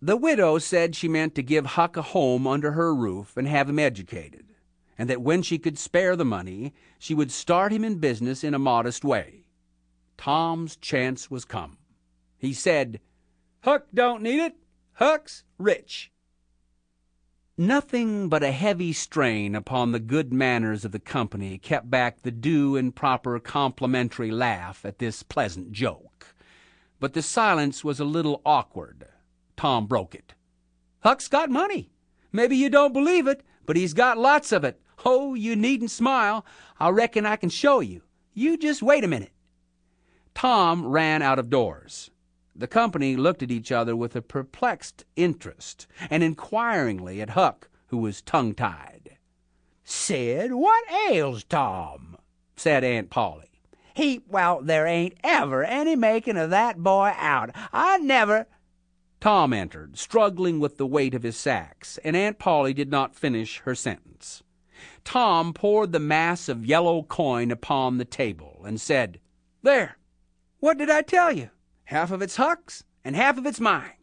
The widow said she meant to give Huck a home under her roof and have him educated, and that when she could spare the money, she would start him in business in a modest way. Tom's chance was come. He said, "Huck don't need it. Huck's rich." Nothing but a heavy strain upon the good manners of the company kept back the due and proper complimentary laugh at this pleasant joke. But the silence was a little awkward. Tom broke it. "Huck's got money. Maybe you don't believe it, but he's got lots of it. Oh, you needn't smile. I reckon I can show you. You just wait a minute." Tom ran out of doors. The company looked at each other with a perplexed interest, and inquiringly at Huck, who was tongue-tied. "Sid, what ails Tom?" said Aunt Polly. Well, there ain't ever any making of that boy out. I never—" Tom entered, struggling with the weight of his sacks, and Aunt Polly did not finish her sentence. Tom poured the mass of yellow coin upon the table and said, "There, what did I tell you? Half of it's Huck's and half of it's mine."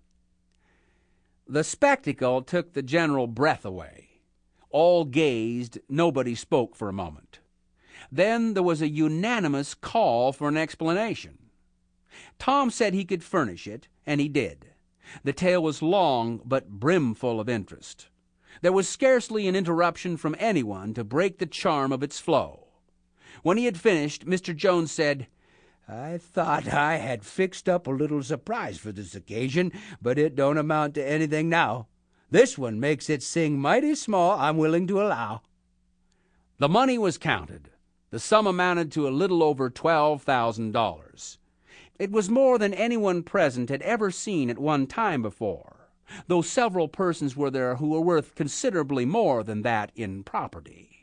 The spectacle took the general breath away. All gazed, nobody spoke for a moment. Then there was a unanimous call for an explanation. Tom said he could furnish it, and he did. The tale was long but brimful of interest. There was scarcely an interruption from anyone to break the charm of its flow. When he had finished, Mr. Jones said, "I thought I had fixed up a little surprise for this occasion, but it don't amount to anything now. This one makes it sing mighty small, I'm willing to allow." The money was counted. The sum amounted to a little over $12,000. It was more than anyone present had ever seen at one time before, though several persons were there who were worth considerably more than that in property.